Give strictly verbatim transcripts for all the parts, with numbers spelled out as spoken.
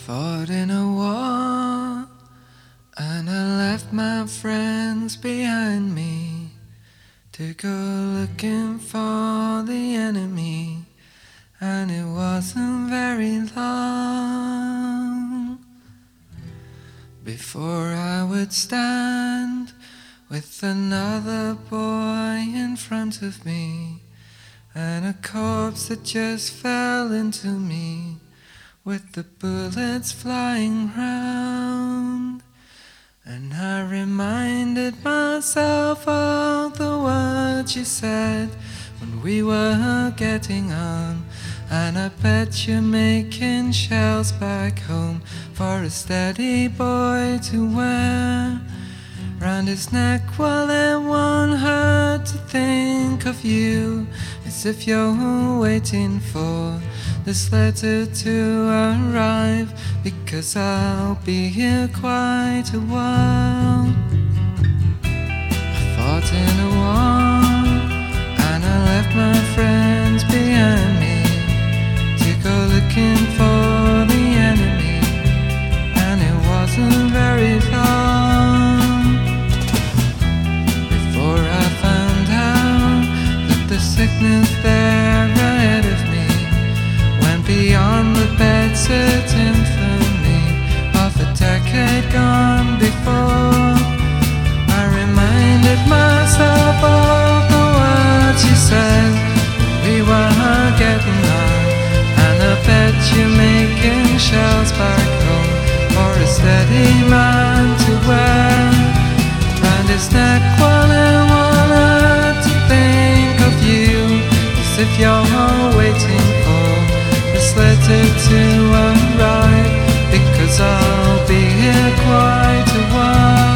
fought in a war, and I left my friends behind me to go looking for the enemy, and it wasn't very long before I would stand with another boy in front of me, and a corpse that just fell into me with the bullets flying round. And I reminded myself of the words you said when we were getting on, and I bet you're making shells back home for a steady boy to wear round his neck, while it won't hurt to think of you, as if you're waiting for this letter to arrive, because I'll be here quite a while. I fought in a war, and I left my friends behind me to go looking for the enemy, and it wasn't very long before I found out that the sickness there ahead of me went beyond the bed-set infamy of a decade gone before. I reminded myself of the words you said we were getting on, and I bet you're making shells back home for a steady man to wear round his neck, while I wanted to think of you, as if you're waiting for this letter to arrive, because I'll be here quite a while.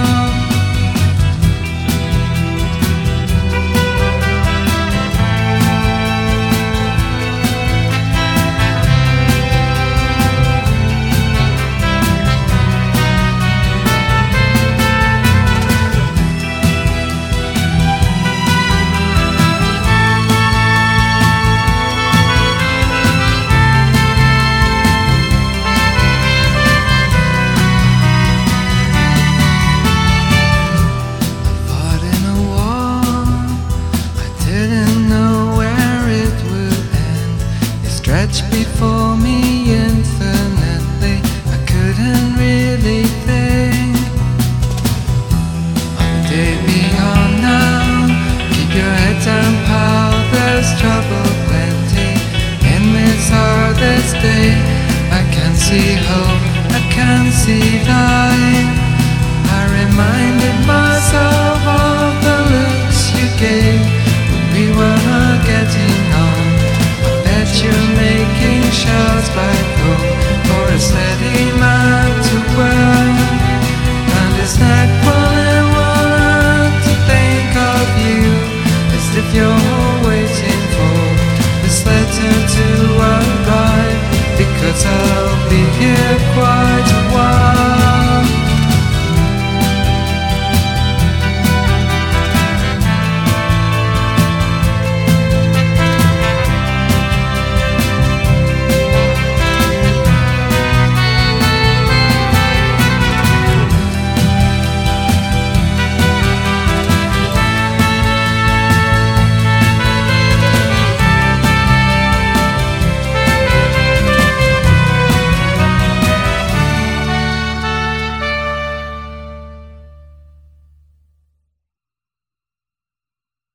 Before me infinitely, I couldn't really think of the day beyond now. Keep your head down, pal, there's trouble plenty in this hardest day. I can see hope, I can see light. I reminded myself of the looks you gave